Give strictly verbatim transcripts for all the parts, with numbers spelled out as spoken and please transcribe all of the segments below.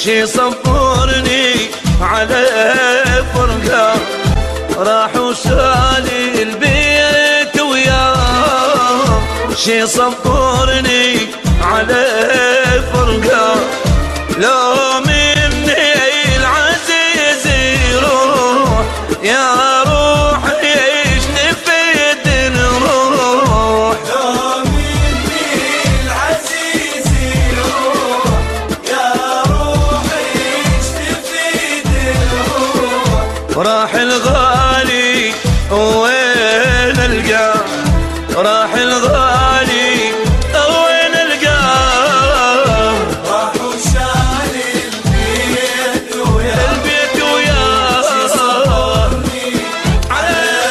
وشي صبرني على فرقة، راح وشالي البيت وياه. شي صبرني على فرقة، لو مني العزيز يروح يا روح ايش نفيد نروح. لو مني العزيز يروح يا روح ايش نفيد نروح. راح الغالي وين القاه، راح الغالي وين القاه. راح وشال البيت وياه، البيت وياه. شي صبرني على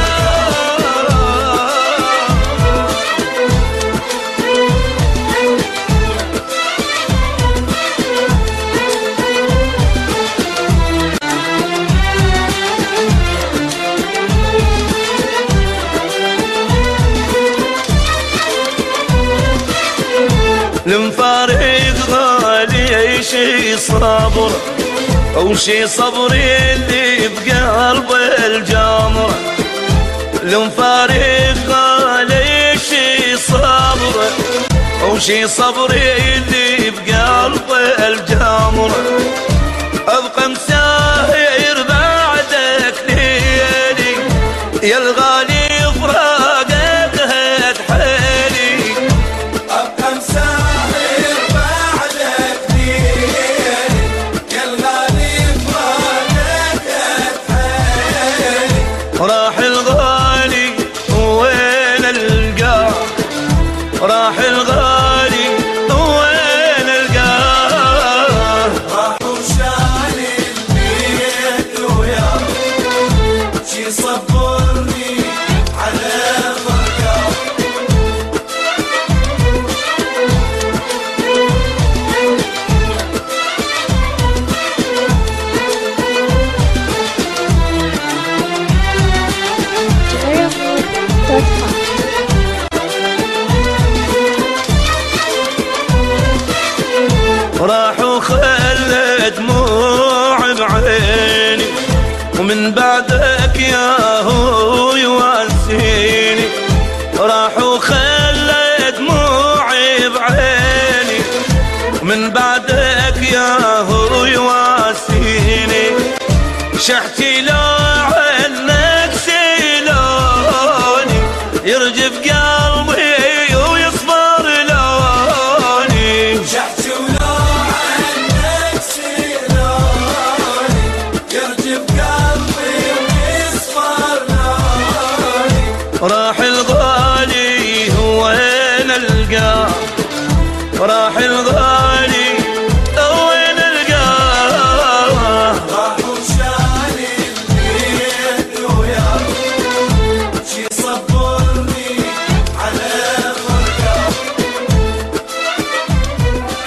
المفارق غالي شي صبر، وشي صبري اللي بقلب الجمر. المفارق غالي شي صبر، وشي صبري اللي بقلب الجمر. ابقى مساهر بعدك ليالي يا الغالي فراقك هد حالي. ابقى مساهر بعدك ليالي يا الغالي فراقك هد حالي. راح الغالي وين القاه، راح الغالي وين القاه. راح وشال البيت وياه، شي صبرني على فرقة. راح وخلى دموع بعيني، ومن بعدك يا هو يواسيني. راح وخلى دموع بعيني، ومن بعدك يا هو يواسيني. شحتي لو عنك سيلوني يرجف قلبي ويصبر لوني. شحتي ولو عنك سيلوني يرجف قلبي ويصفر لوني. راح الغالي وين القاه، راح الغالي